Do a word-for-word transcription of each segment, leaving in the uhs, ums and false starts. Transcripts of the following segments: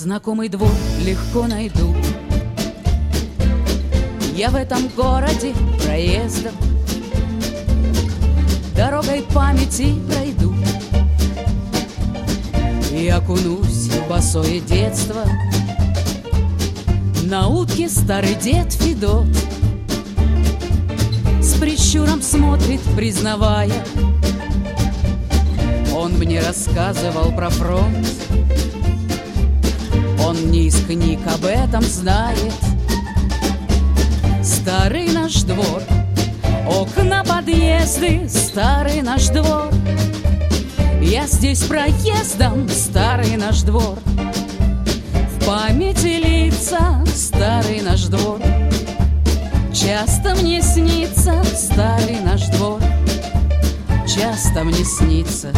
Знакомый двор легко найду. Я в этом городе проездом дорогой памяти пройду и окунусь в босое детство. На утке старый дед Федот с прищуром смотрит, признавая. Он мне рассказывал про фронт, он не из книг об этом знает. Старый наш двор, окна, подъезды, старый наш двор. Я здесь проездом, старый наш двор. В памяти лица, старый наш двор. Часто мне снится, старый наш двор. Часто мне снится.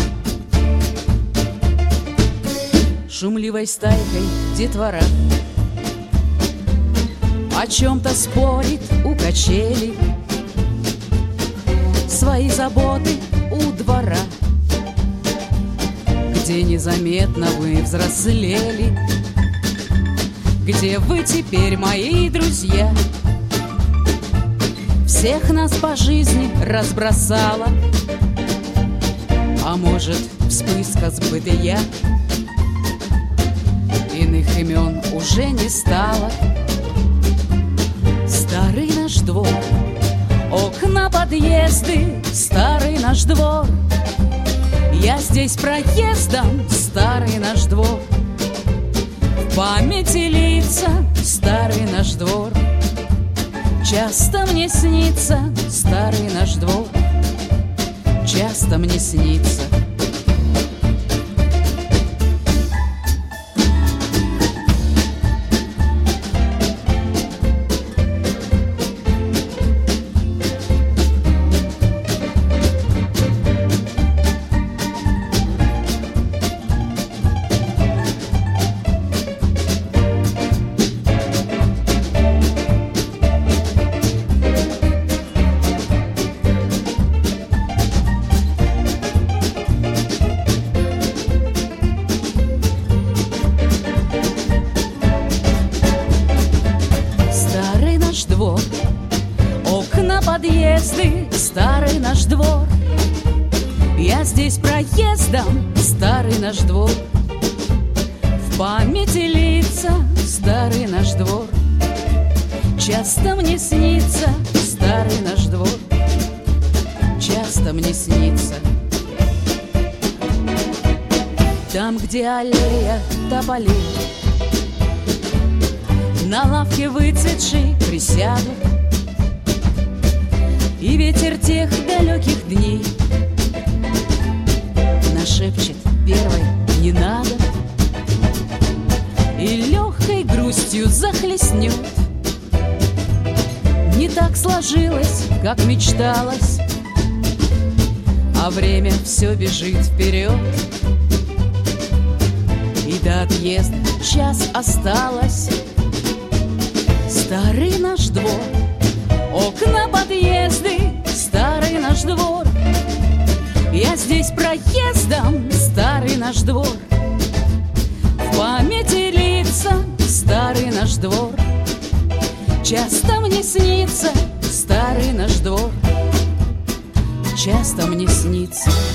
Шумливой стайкой детвора о чем-то спорит у качелей. Свои заботы у двора, где незаметно вы взрослели, где вы теперь мои друзья. Всех нас по жизни разбросала, а может, вспышка с бытия. Иных имен уже не стало. Старый наш двор, окна, подъезды, старый наш двор. Я здесь проездом, старый наш двор. В памяти лица, старый наш двор. Часто мне снится, старый наш двор. Часто мне снится. Двор, окна, подъезды, старый наш двор. Я здесь проездом, старый наш двор. В памяти лица, старый наш двор. Часто мне снится, старый наш двор. Часто мне снится. Там, где аллея тополей, на лавке выцветшей присяду, и ветер тех далеких дней нашепчет первой не надо, и легкой грустью захлестнет. Не так сложилось, как мечталось, а время все бежит вперед, и до отъезда час осталось. Старый наш двор, окна, подъезды, старый наш двор. Я здесь проездом, старый наш двор. В памяти лица, старый наш двор. Часто мне снится, старый наш двор. Часто мне снится.